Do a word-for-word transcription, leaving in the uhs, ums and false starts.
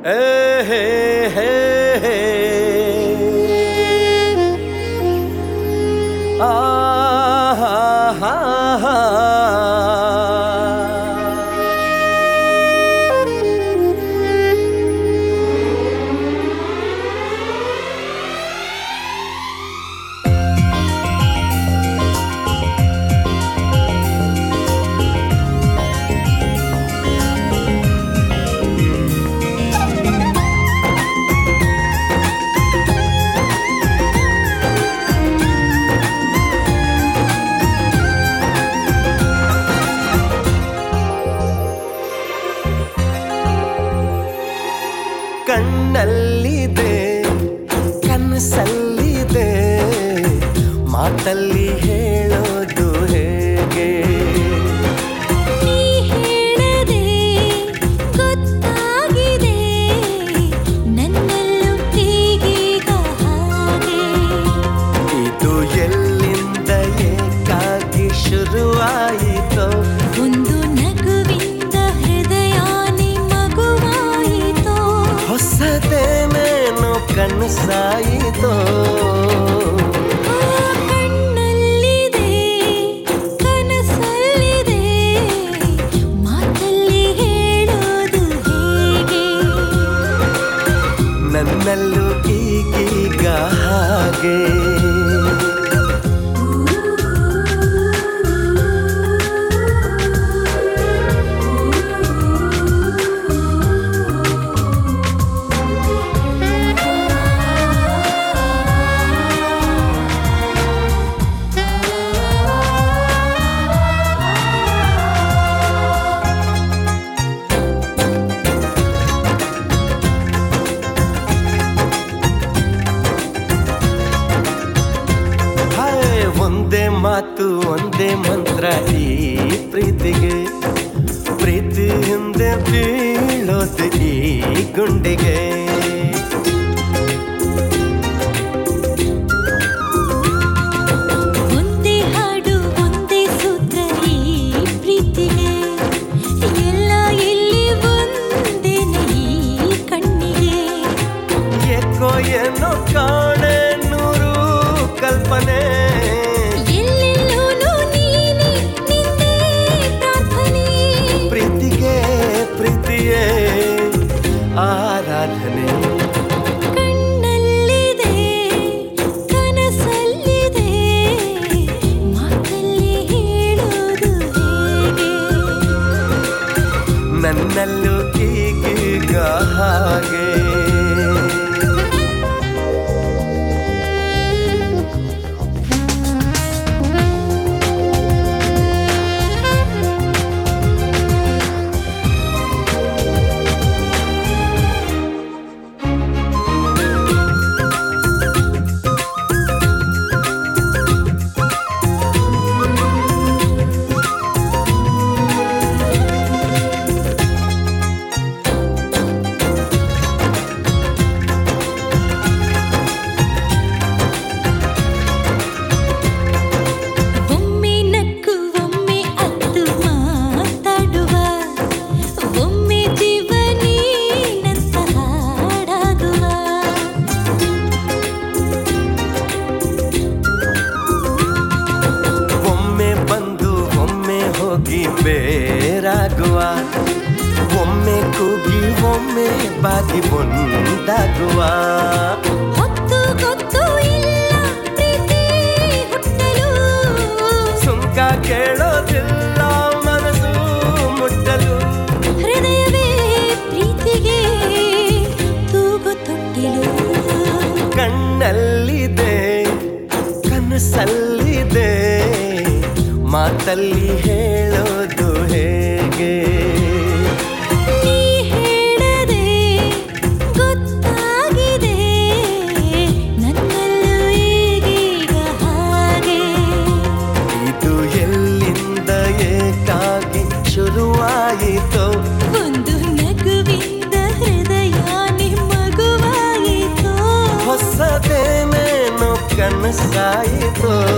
Hey, hey, hey, hey. Ah, ah, ah, ah. ಕಣ್ಣಲ್ಲಿದೆ ಕನಸಲ್ಲಿದೆ ಮಾತಲ್ಲಿ ಹೇಳೋದು ಹೇಗೆ ನೀ ಹೇಳದೆ ಗೊತ್ತಾಗಿದೆ ನನ್ನಲ್ಲೂ ಹೀಗೀಗ ಹಾಗೆ ಇದು ಎಲ್ಲಿಂದ ಏಕಾಗಿ ಶುರುವಾಯಿತೋ ಒಂದು ನಗುವಿಂದ ಹೃದಯಾನಿ ಮಗುವಾಯಿತೋ ಹೊಸದೇನೇನೋ ಕನಸಾಯಿತೋ ಕಣ್ಣಲ್ಲಿದೆ ಕನಸಲ್ಲಿದೆ ಮಾತಲ್ಲಿ ಹೇಳೋದು ಹೇಗೆ ನನ್ನಲ್ಲೂ ಈಗೀಗ ಹಾಗೆ ಒಂದೇ ಮಾತು ಒಂದೇ ಮಂತ್ರ ಈ ಪ್ರೀತಿಗೆ ಪ್ರೀತಿ ಹಿಂದೆ ಬೀಳೋದು ಈ ಗುಂಡಿಗೆ ಒಂದೇ ಹಾಡು ಒಂದೇ ಸೂತ್ರ ಈ ಪ್ರೀತಿಗೆ ಎಲ್ಲ ಇಲ್ಲಿ ಒಂದೇನೆ ಈ ಕಣ್ಣಿಗೆ ಏಕೋ ಏನೋ ಕಾಣೆ ನೂರು ಕಲ್ಪನೆ ಎಲ್ಲೆಲ್ಲೂನು ನೀನೆ ನಿಂದೇ ಪ್ರಾರ್ಥನೆ ಪ್ರೀತಿಗೆ ಪ್ರೀತಿಯೇ ಆರಾಧನೆ ಕಣ್ಣಲ್ಲಿದೆ ಕನಸಲ್ಲಿದೆ ಮಾತಲ್ಲಿ ಹೇಳೋದು ಹೇಗೆ ನನ್ನಲ್ಲೂ ಈಗೀಗ ಹಾಗೆ ಒಮ್ಮೆ ನಕ್ಕು ಒಮ್ಮೆ ಅತ್ತು ಮಾತಾಡುವ ಒಮ್ಮೆ ಜೀವನೀನಂತ ಹಾಡಾಗುವ ಒಮ್ಮೆ ಬಂದು ಒಮ್ಮೆ ಹೋಗಿ ಬೇರಾಗುವ ಒಮ್ಮೆ ಕೂಗಿ ಒಮ್ಮೆ ಬಾಗಿ ಒಂದಾಗುವ ಹೊತ್ತು ಗೊತ್ತು ಇಲ್ಲ ಪ್ರೀತಿ ಹುಟ್ಟಲು ಸುಂಕ ಕೇಳೋದಿಲ್ಲ ಮನಸ್ಸು ಮುಟ್ಟಲು ಹೃದಯವೇ ಪ್ರೀತಿಗೆ ತೂಗು ತೊಟ್ಟಿಲು ಕಣ್ಣಲ್ಲಿದೆ ಕನಸಲ್ಲಿದೆ ಮಾತಲ್ಲಿ ಹೇಳೋದು ಹೇಗೆ ನೀ ಹೇಳದೆ ಗೊತ್ತಾಗಿದೆ ನನ್ನಲ್ಲೂ ಈಗೀಗ ಹಾಗೆ ಇದು ಎಲ್ಲಿಂದ ಏಕಾಗಿ ಶುರುವಾಯಿತೋ ಒಂದು ನಗುವಿಂದ ಹೃದಯಾನಿ ಮಗುವಾಯಿತೋ ಹೊಸದೇನೇನೋ ಕನಸಾಯಿತೋ